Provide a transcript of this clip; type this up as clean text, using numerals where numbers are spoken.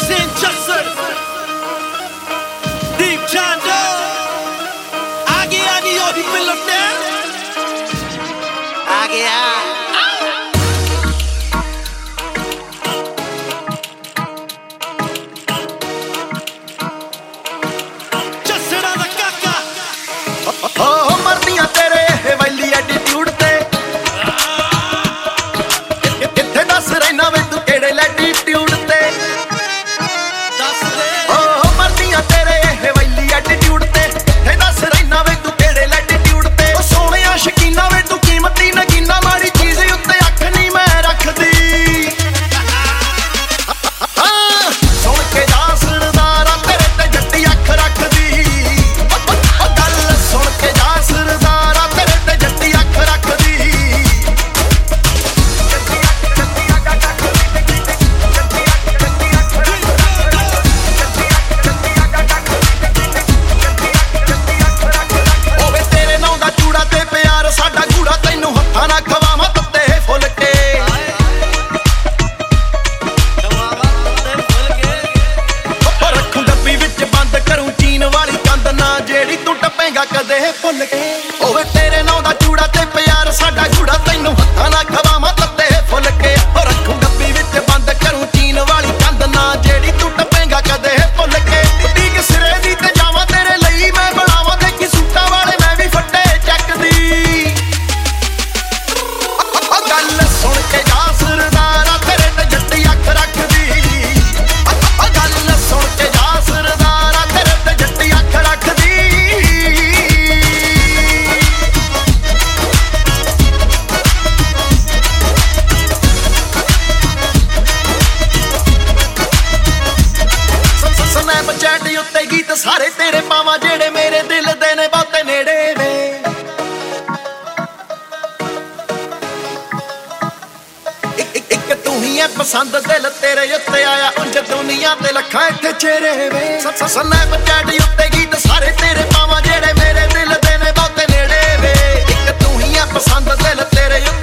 St. Joseph, Deep Chando, Agi Agi, all the people up there. Agi Agi. ਕਦੇ ਭੁੱਲ ਕੇ ਓਏ ਤੇਰੇ ਨਾਂ ਦਾ ਚੂੜਾ ਤੇ ਪਿਆਰ ਸਾਡਾ ਗੂੜਾ ਤੈਨੂੰ ਹੱਥਾਂ ਨਾਲ ਖਵਾਵਾਂ ਤੱਤੇ ਫੁੱਲ ਕੇ ਓ ਰੱਖੂ ਡੱਬੀ ਵਿੱਚ ਬੰਦ ਕਰੂੰ ਚੀਨ ਵਾਲੀ ਕੰਧ ਨਾ ਜਿਹੜੀ ਤੂੰ ਟੱਪੇਗਾ ਕਦੇ ਭੁੱਲ ਕੇ ਟੀਕ ਸਿਰੇ ਦੀ ਤੇ ਜਾਵਾਂ ਤੇਰੇ ਲਈ ਮੈਂ ਬਣਾਵਾਂ ਦੇਖੀ ਸੂਟਾਂ ਵਾਲੇ ਮੈਂ ਵੀ ਫੱਟੇ ਚੱਕਦੀ ਗੱਲ ਸੁਣ ਕੇ ਜਾ ਸਰਦਾਰਾ ਤੇਰੇ ਤੇ ਜੱਟੀ ਅੱਖ ਰੱਖਦੀ ਗੱਲ ਸੁਣ ਕੇ ਜਾ ਸਰਦਾਰਾ ਤੇਰੇ ਤੇ ਜੱਟੀ ਅੱਖ ਰੱਖਦੀ ਸਨੈਪਚੈਟ ਉੱਤੇ ਗੀਤ ਸਾਰੇ ਤੇਰੇ ਪਾਵਾਂ ਜਿਹੜੇ ਮੇਰੇ ਦਿਲ ਦੇ ਨੇ ਬਹੁਤੇ ਨੇੜੇ ਵੇ ਇੱਕ ਤੂੰ ਹੀ ਐ ਪਸੰਦ ਦਿਲ ਤੇਰੇ ਉੱਤੇ ਆਇਆ ਉਂਝ ਦੁਨੀਆ ਤੇ ਲੱਖਾਂ ਇੱਥੇ ਚਿਹਰੇ ਵੇ ਸਨੈਪਚੈਟ ਉੱਤੇ ਗੀਤ ਸਾਰੇ ਤੇਰੇ ਪਾਵਾਂ ਜਿਹੜੇ ਮੇਰੇ ਦਿਲ ਦੇ ਨੇ ਬਹੁਤੇ ਨੇੜੇ ਵੇ ਇੱਕ ਤੂੰ ਹੀ ਐ ਪਸੰਦ ਦਿਲ ਤੇਰੇ